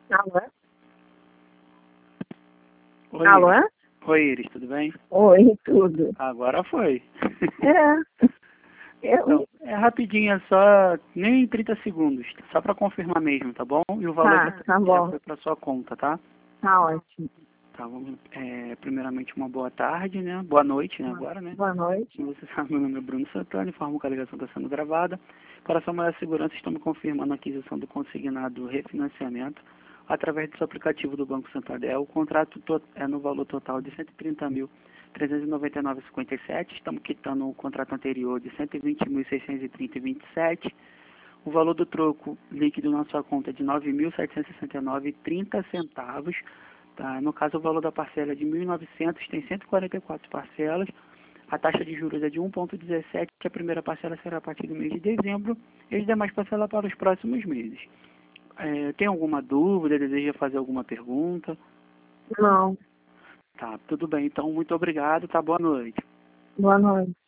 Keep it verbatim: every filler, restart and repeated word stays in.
Alô? Oi, Alô? Oi, Iris, tudo bem? Oi, tudo. Agora foi. É. Eu, Então, é rapidinho, é só nem trinta segundos, só para confirmar mesmo, tá bom? E o valor já, tá, tá já bom. foi para sua conta, tá? Tá ótimo. Tá, vamos, é, primeiramente uma boa tarde, né? Boa noite, né, agora, né? Boa noite. Como você sabe, meu nome é Bruno Santana, informo que a ligação está sendo gravada. Para sua maior segurança, estamos confirmando a aquisição do consignado refinanciamento através do seu aplicativo do Banco Santander. O contrato to- é no valor total de cento e trinta mil, trezentos e noventa e nove vírgula cinquenta e sete. Estamos quitando o contrato anterior de cento e vinte mil, seiscentos e trinta vírgula vinte e sete. O valor do troco líquido na sua conta é de nove mil, setecentos e sessenta e nove vírgula trinta centavos. Tá? No caso, o valor da parcela é de mil e novecentos, tem cento e quarenta e quatro parcelas. A taxa de juros é de um vírgula dezessete, a primeira parcela será a partir do mês de dezembro e as demais parcelas para os próximos meses. É, tem alguma dúvida, deseja fazer alguma pergunta? Não. Tá, tudo bem. Então, muito obrigado, tá? Boa noite. Boa noite.